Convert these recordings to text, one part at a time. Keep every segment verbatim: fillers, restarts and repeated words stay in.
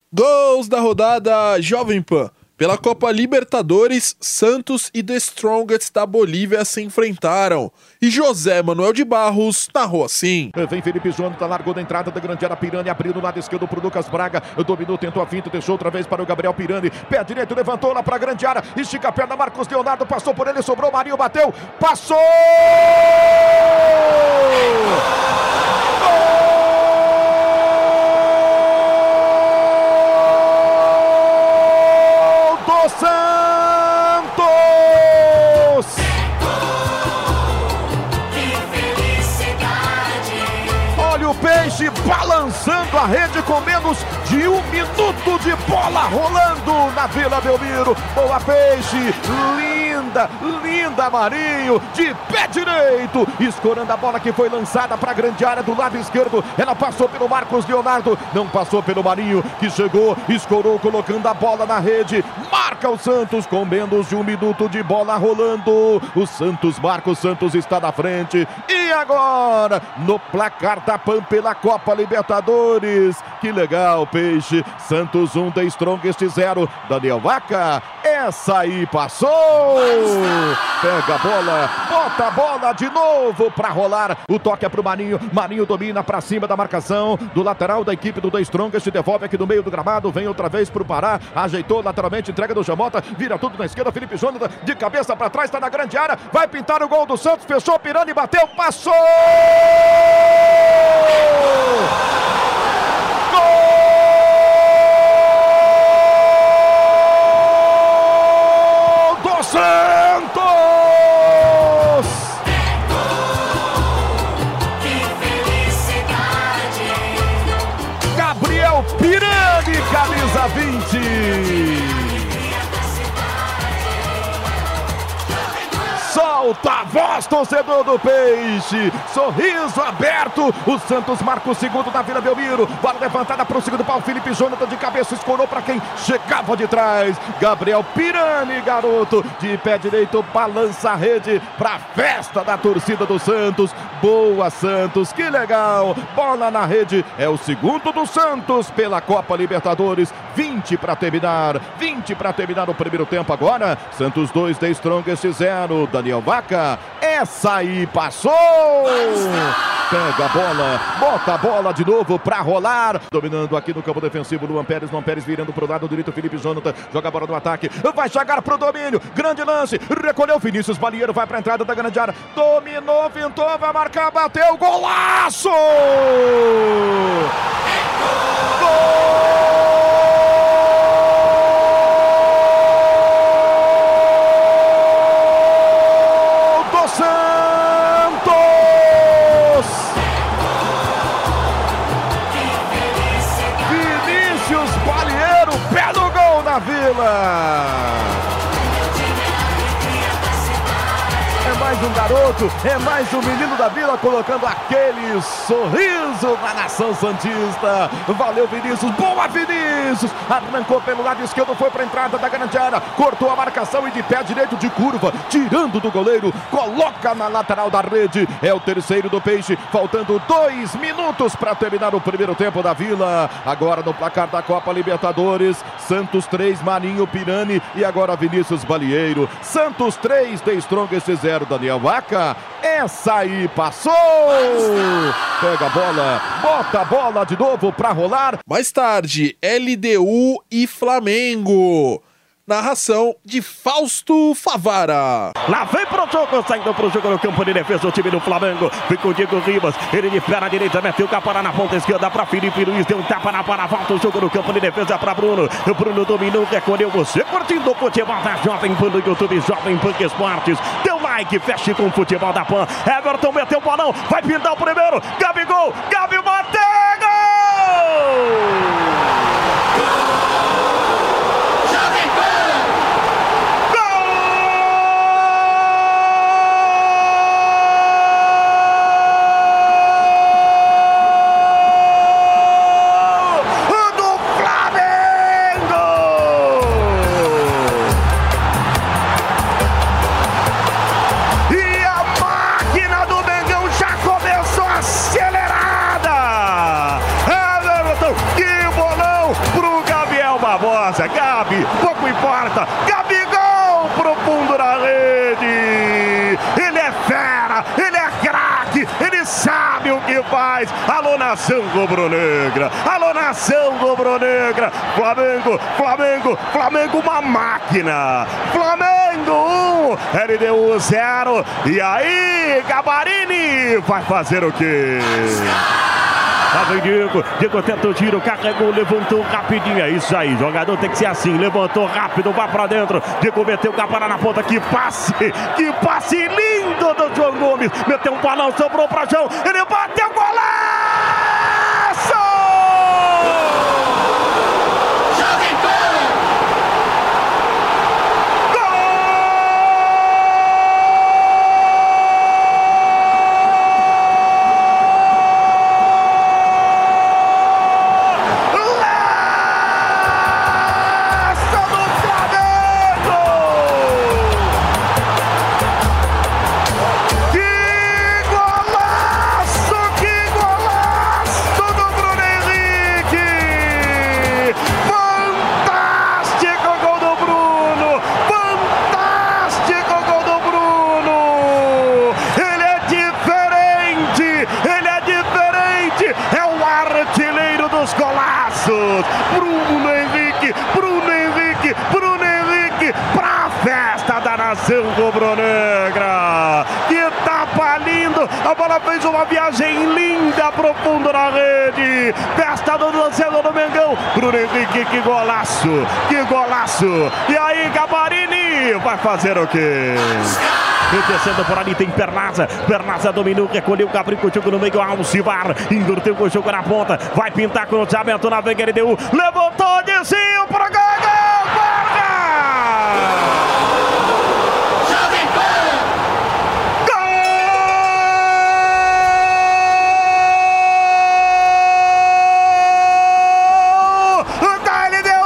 Gols da rodada Jovem Pan. Pela Copa Libertadores, Santos e The Strongest da Bolívia se enfrentaram. E José Manuel de Barros narrou assim. Vem Felipe Jonathan, largou da entrada da grande área, Pirani abriu no lado esquerdo para o Lucas Braga. Dominou, tentou a finta, deixou outra vez para o Gabriel Pirani. Pé direito, levantou lá para a grande área. Estica a perna, Marcos Leonardo passou por ele, sobrou, Marinho bateu. Passou! Santos! Que felicidade! Olha o Peixe balançando a rede com menos de um minuto de bola rolando na Vila Belmiro. Boa Peixe, linda, linda Marinho, de pé direito, escorando a bola que foi lançada para a grande área do lado esquerdo. Ela passou pelo Marcos Leonardo, não passou pelo Marinho, que chegou, escorou, colocando a bola na rede. Marca o Santos com menos de um minuto de bola rolando. O Santos marca, o Santos está na frente. E agora, no placar da Pan pela Copa Libertadores. Que legal, Peixe. Santos um, The Strongest zero. Daniel Vaca, essa aí passou. Pega a bola, bota a bola de novo para rolar. O toque é pro Marinho. Marinho domina para cima da marcação do lateral da equipe do The Strongest. Devolve aqui no meio do gramado. Vem outra vez pro Pará. Ajeitou lateralmente, entrega do Jamota. Vira tudo na esquerda. Felipe Jonathan de cabeça para trás, está na grande área. Vai pintar o gol do Santos. Fechou, Pirani, bateu, passou! Santos! Que felicidade! Gabriel Pirani, camisa vinte. Solta a voz, torcedor do Peixe. Sorriso aberto. O Santos marca o segundo da Vila Belmiro. Bola levantada para o segundo pau. Felipe Jonathan de cabeça escorou para quem chegava de trás. Gabriel Pirani, garoto, de pé direito, balança a rede para a festa da torcida do Santos. Boa, Santos, que legal. Bola na rede. É o segundo do Santos pela Copa Libertadores. vinte para terminar. vinte para terminar o primeiro tempo agora. Santos dois, The Strongest zero. Daniel Vaca, essa aí passou! Pega a bola, bota a bola de novo pra rolar. Dominando aqui no campo defensivo, Luan Pérez, Luan Pérez virando pro lado direito, Felipe Jonathan, joga a bola no ataque, vai chegar pro domínio, grande lance, recolheu Vinícius Balieiro, vai pra entrada da grande área, dominou, pintou, vai marcar, bateu, golaço! Gol! Vinícius Balieiro, pé no gol na Vila. É mais um garoto, é mais um menino da Vila colocando aquele sorriso na nação santista. Valeu, Vinícius, boa, Vinícius. Arrancou pelo lado esquerdo, foi para a entrada da grande área, cortou a marcação e de pé direito de curva, tirando do goleiro, coloca na lateral da rede. É o terceiro do Peixe, faltando dois minutos para terminar o primeiro tempo da Vila. Agora no placar da Copa Libertadores, Santos três, Marinho, Pirani e agora Vinícius Balieiro. Santos três, The Strongest zero. Daniel Vaca, essa aí passou! Pega a bola, bota a bola de novo pra rolar. Mais tarde, L D U e Flamengo. Narração de Fausto Favara. Lá vem pro jogo, saindo pro jogo no campo de defesa o time do Flamengo. Fica o Diego Ribas, ele de pé na direita, meteu o capa na ponta esquerda pra Felipe Luiz, deu um tapa na para, volta o jogo no campo de defesa pra Bruno. O Bruno dominou, recolheu, você curtindo o futebol da Jovem Pan no YouTube, Jovem Pan Esportes. Deu like, feche com o futebol da Pan. Everton meteu o bolão, vai pintar o primeiro. Gabigol, Gabi bateu, gol! acelerada! Barbosa, Gabi, pouco importa, Gabigol pro fundo da rede, ele é fera, ele é craque, ele sabe o que faz. Alô, nação rubro-negra, alô, nação rubro-negra, Flamengo, Flamengo, Flamengo, uma máquina, Flamengo um, L D U zero, e aí, Gabarini vai fazer o quê? Lá vem Diego, Diego tenta o tiro, carregou, levantou rapidinho, é isso aí, jogador tem que ser assim, levantou rápido, vai pra dentro, Diego meteu o Capará na ponta, que passe, que passe lindo do João Gomes, meteu um balão, sobrou pra João, ele bateu, golaço! Golaços, Bruno Henrique, Bruno Henrique, Bruno Henrique, pra festa da nação rubro-negra, que tapa lindo, a bola fez uma viagem linda pro fundo da rede, festa do torcedor do Mengão, Bruno Henrique, que golaço, que golaço, e aí Gabarini vai fazer o quê? E descendo por ali tem Pernaza, Pernaza dominou, recolheu o Gabriel Coutinho no meio, Alcivar, inverteu o jogo na ponta, vai pintar cruzamento na vega, L D U, levantou, desceu pro gol, gol, Borja! Gol da L D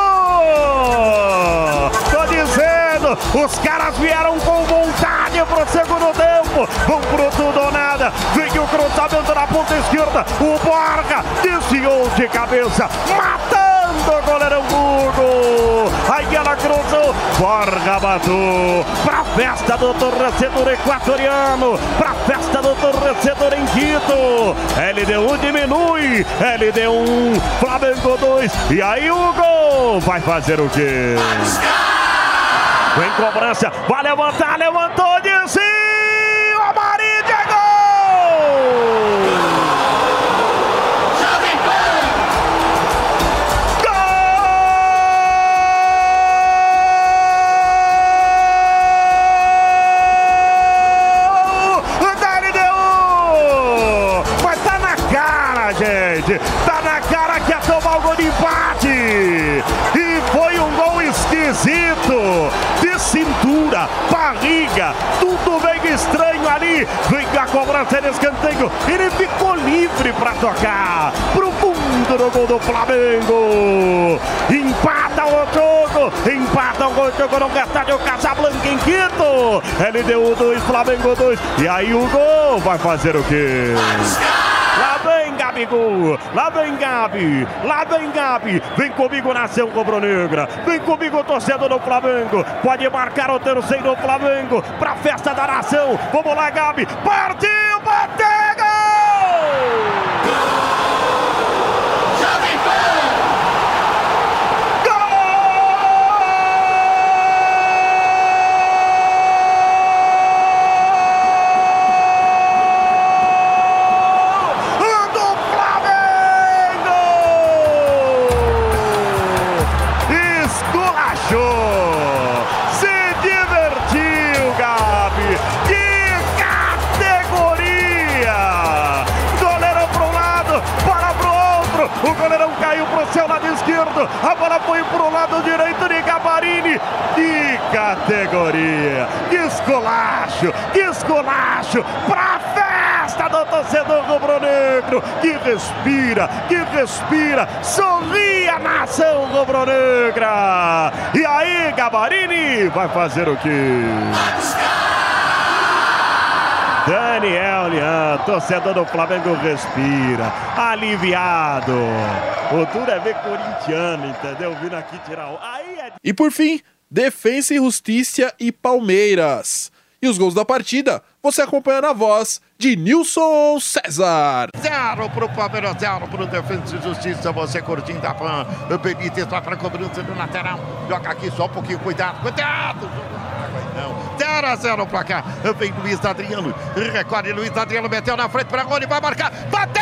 U! Tô dizendo, os caras vieram com vontade pro segundo tempo, vão pro tudo ou nada, vem o cruzamento na ponta esquerda, o Borja desviou de cabeça, matando o goleirão Hugo, aí ela cruzou, Borja matou, pra festa do torcedor equatoriano, pra festa do torcedor em Quito, L D U diminui, L D U um, Flamengo dois, e aí Hugo vai fazer o quê? Vem cobrança, vai levantar, levantou, desceu, a Marília é gol! Gol da L D U! Mas tá na cara, gente, tá na cara que ia tomar o gol de empate, e foi um gol esquisito, de cintura, barriga, tudo bem estranho ali, vem a cobrança de escanteio, ele ficou livre para tocar pro fundo do gol do Flamengo, empata o jogo, empata o jogo no estádio Casablanca em Quito, L D U dois, Flamengo dois, e aí o gol vai fazer o quê? Lá vem Gabigol, lá vem Gabi, lá vem Gabi, vem comigo nação rubro-negra, vem comigo torcedor do Flamengo, pode marcar o terceiro Flamengo, pra festa da nação, vamos lá Gabi, partiu, bateu, gol! O goleirão caiu pro seu lado esquerdo, a bola foi pro lado direito de Gabarini. Que categoria, que esculacho, que esculacho pra festa do torcedor rubro-negro, que respira, que respira, sorri a nação rubro-negra. E aí Gabarini vai fazer o quê? Daniel Lian, torcedor do Flamengo respira, aliviado. O duro é ver corintiano, entendeu? Vindo aqui tirar o... Aí é... E por fim, Defensa e Justiça e Palmeiras. E os gols da partida, você acompanha na voz de Nilson César. Zero pro Palmeiras, zero pro Defensa e Justiça. Você curtindo a Pan. O Benítez vai pra cobrança do lateral. Joga aqui só um pouquinho, cuidado, cuidado. zero a zero pra cá. Vem Luiz Adriano. Recorre Luiz Adriano, meteu na frente pra Rony, vai marcar. Bateu!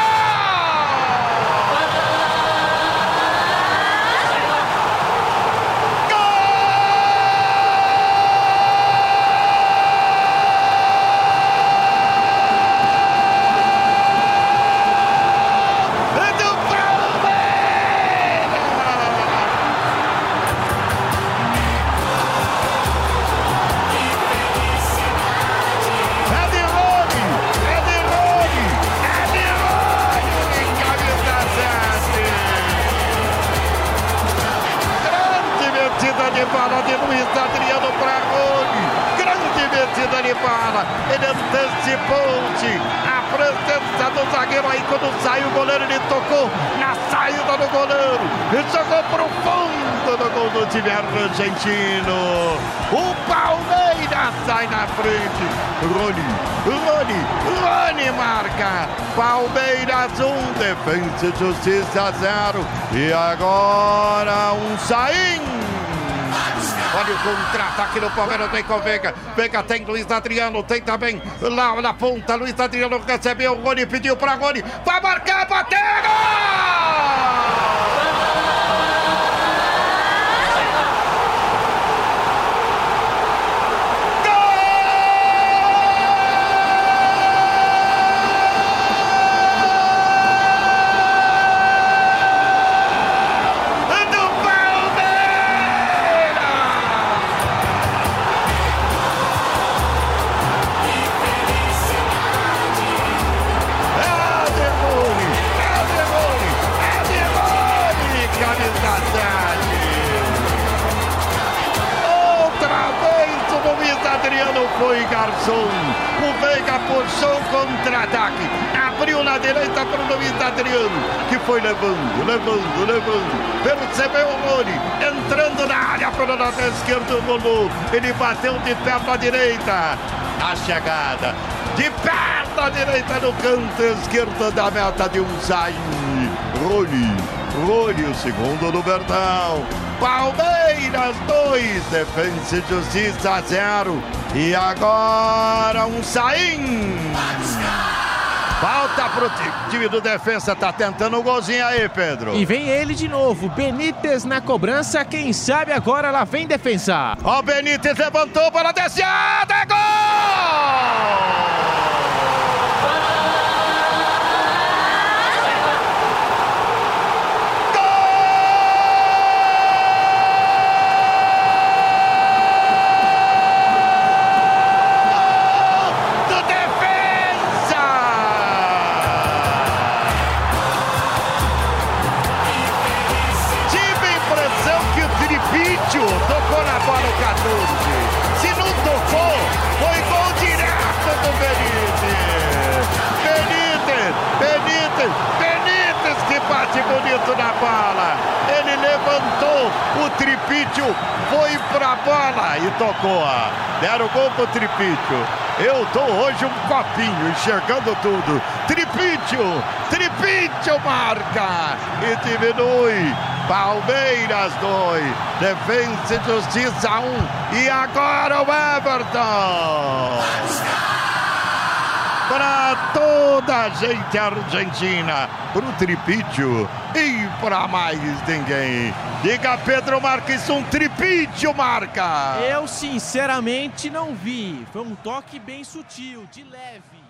De bola de Luiz Adriano para Rony, grande metida de bola, ele antecipou-se a presença do zagueiro, aí quando saiu o goleiro ele tocou na saída do goleiro e jogou para o fundo do gol do time argentino. O Palmeiras sai na frente, Rony, Rony, Rony marca, Palmeiras um, Defensa e Justiça zero, e agora um Saim. Olha o contra-ataque do Palmeiras, tem com Veiga. Veiga tem Luiz Adriano, tem também lá na ponta. Luiz Adriano recebeu, o Rony pediu para Rony. Vai marcar, bateu! Foi garçom, o Veiga puxou contra-ataque, abriu na direita para o Luiz Adriano, que foi levando, levando, levando, percebeu o Rony, entrando na área para o lado esquerdo, rolou, ele bateu de perna direita, a chegada, de perna direita no canto esquerdo da meta de um Saim, Rony, Rony, o segundo do Bertão. Palmeiras dois, Defensa e Justiça zero. E agora um Saim. Falta pro time do Defensa, tá tentando um golzinho aí, Pedro. E vem ele de novo, Benítez na cobrança, quem sabe agora lá vem Defensa. Ó, o Benítez levantou para a descida, é gol! Tocou na bola o catorze. Se não tocou, foi gol direto do Benítez. Benítez, Benítez, Benítez que bate bonito na bola. Ele levantou o Tripítio, foi pra bola e tocou. Deram gol pro Tripítio. Eu tô hoje um copinho, enxergando tudo. Tripítio, Tripítio marca e diminui. Palmeiras dois, Defensa e Justiça um, e agora o Everton. Para toda a gente argentina, pro Tripítio e para mais ninguém. Diga, Pedro Marques, um Tripítio marca. Eu sinceramente não vi, foi um toque bem sutil, de leve.